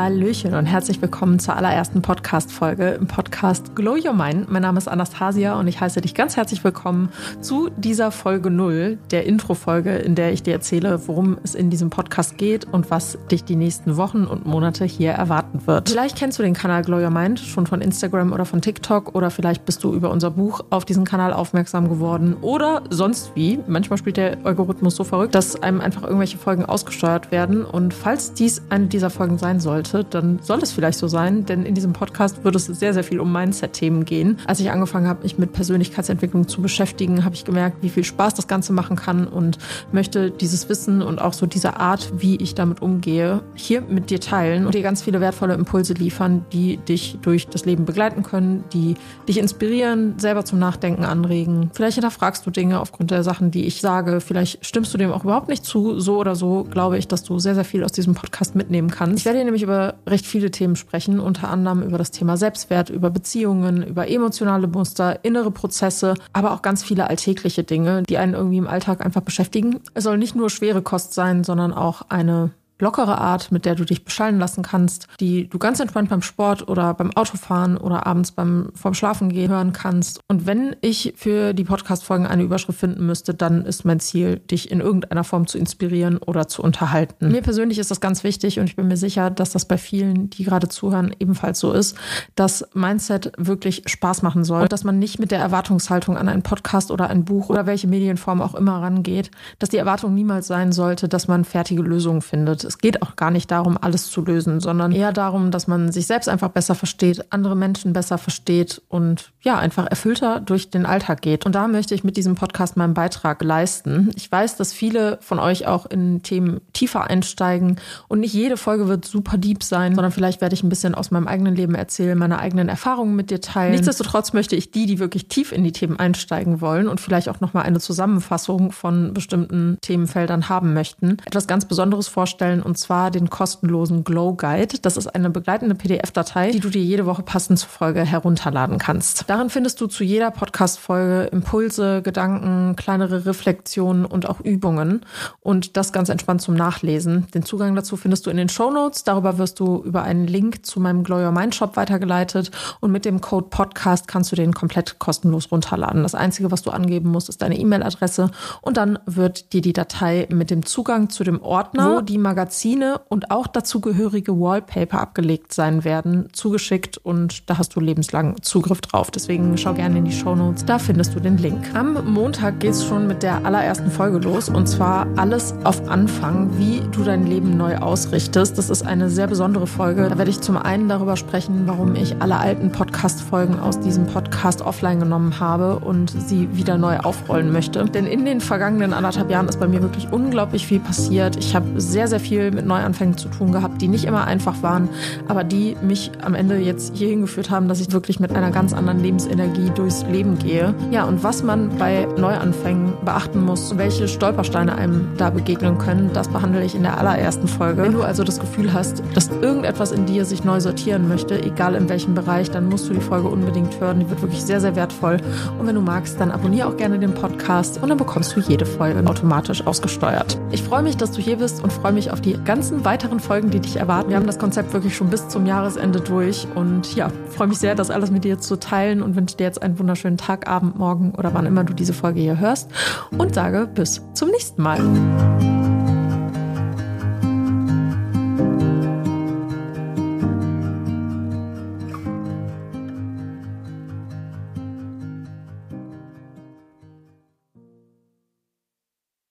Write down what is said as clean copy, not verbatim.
Hallöchen und herzlich willkommen zur allerersten Podcast-Folge im Podcast Glow Your Mind. Mein Name ist Anastasia und ich heiße dich ganz herzlich willkommen zu dieser Folge 0, der Intro-Folge, in der ich dir erzähle, worum es in diesem Podcast geht und was dich die nächsten Wochen und Monate hier erwarten wird. Vielleicht kennst du den Kanal Glow Your Mind schon von Instagram oder von TikTok oder vielleicht bist du über unser Buch auf diesen Kanal aufmerksam geworden oder sonst wie. Manchmal spielt der Algorithmus so verrückt, dass einem einfach irgendwelche Folgen ausgesteuert werden und falls dies eine dieser Folgen sein sollte, dann soll es vielleicht so sein, denn in diesem Podcast wird es sehr, sehr viel um Mindset-Themen gehen. Als ich angefangen habe, mich mit Persönlichkeitsentwicklung zu beschäftigen, habe ich gemerkt, wie viel Spaß das Ganze machen kann und möchte dieses Wissen und auch so diese Art, wie ich damit umgehe, hier mit dir teilen und dir ganz viele wertvolle Impulse liefern, die dich durch das Leben begleiten können, die dich inspirieren, selber zum Nachdenken anregen. Vielleicht hinterfragst du Dinge aufgrund der Sachen, die ich sage. Vielleicht stimmst du dem auch überhaupt nicht zu. So oder so glaube ich, dass du sehr, sehr viel aus diesem Podcast mitnehmen kannst. Ich werde hier nämlich über recht viele Themen sprechen, unter anderem über das Thema Selbstwert, über Beziehungen, über emotionale Muster, innere Prozesse, aber auch ganz viele alltägliche Dinge, die einen irgendwie im Alltag einfach beschäftigen. Es soll nicht nur schwere Kost sein, sondern auch eine lockere Art, mit der du dich beschallen lassen kannst, die du ganz entspannt beim Sport oder beim Autofahren oder abends vorm Schlafengehen hören kannst. Und wenn ich für die Podcast-Folgen eine Überschrift finden müsste, dann ist mein Ziel, dich in irgendeiner Form zu inspirieren oder zu unterhalten. Mir persönlich ist das ganz wichtig und ich bin mir sicher, dass das bei vielen, die gerade zuhören, ebenfalls so ist, dass Mindset wirklich Spaß machen soll und dass man nicht mit der Erwartungshaltung an einen Podcast oder ein Buch oder welche Medienform auch immer rangeht, dass die Erwartung niemals sein sollte, dass man fertige Lösungen findet. Es geht auch gar nicht darum, alles zu lösen, sondern eher darum, dass man sich selbst einfach besser versteht, andere Menschen besser versteht und ja, einfach erfüllter durch den Alltag geht. Und da möchte ich mit diesem Podcast meinen Beitrag leisten. Ich weiß, dass viele von euch auch in Themen tiefer einsteigen und nicht jede Folge wird super deep sein, sondern vielleicht werde ich ein bisschen aus meinem eigenen Leben erzählen, meine eigenen Erfahrungen mit dir teilen. Nichtsdestotrotz möchte ich die wirklich tief in die Themen einsteigen wollen und vielleicht auch nochmal eine Zusammenfassung von bestimmten Themenfeldern haben möchten, etwas ganz Besonderes vorstellen, und zwar den kostenlosen Glow Guide. Das ist eine begleitende PDF-Datei, die du dir jede Woche passend zur Folge herunterladen kannst. Darin findest du zu jeder Podcast-Folge Impulse, Gedanken, kleinere Reflexionen und auch Übungen und das ganz entspannt zum Nachlesen. Den Zugang dazu findest du in den Shownotes. Darüber wirst du über einen Link zu meinem Glow Your Mind Shop weitergeleitet und mit dem Code Podcast kannst du den komplett kostenlos runterladen. Das Einzige, was du angeben musst, ist deine E-Mail-Adresse und dann wird dir die Datei mit dem Zugang zu dem Ordner, wo die Magazine und auch dazugehörige Wallpaper abgelegt sein werden, zugeschickt und da hast du lebenslang Zugriff drauf. Deswegen schau gerne in die Shownotes, da findest du den Link. Am Montag geht's schon mit der allerersten Folge los und zwar alles auf Anfang, wie du dein Leben neu ausrichtest. Das ist eine sehr besondere Folge. Da werde ich zum einen darüber sprechen, warum ich alle alten Podcast-Folgen aus diesem Podcast offline genommen habe und sie wieder neu aufrollen möchte. Denn in den vergangenen 1,5 Jahren ist bei mir wirklich unglaublich viel passiert. Ich habe sehr, sehr viel mit Neuanfängen zu tun gehabt, die nicht immer einfach waren, aber die mich am Ende jetzt hierhin geführt haben, dass ich wirklich mit einer ganz anderen Lebensenergie durchs Leben gehe. Ja, und was man bei Neuanfängen beachten muss, welche Stolpersteine einem da begegnen können, das behandle ich in der allerersten Folge. Wenn du also das Gefühl hast, dass irgendetwas in dir sich neu sortieren möchte, egal in welchem Bereich, dann musst du die Folge unbedingt hören. Die wird wirklich sehr, sehr wertvoll. Und wenn du magst, dann abonniere auch gerne den Podcast und dann bekommst du jede Folge automatisch ausgesteuert. Ich freue mich, dass du hier bist und freue mich auf die ganzen weiteren Folgen, die dich erwarten. Wir haben das Konzept wirklich schon bis zum Jahresende durch und ja, freue mich sehr, das alles mit dir zu teilen und wünsche dir jetzt einen wunderschönen Tag, Abend, Morgen oder wann immer du diese Folge hier hörst und sage bis zum nächsten Mal.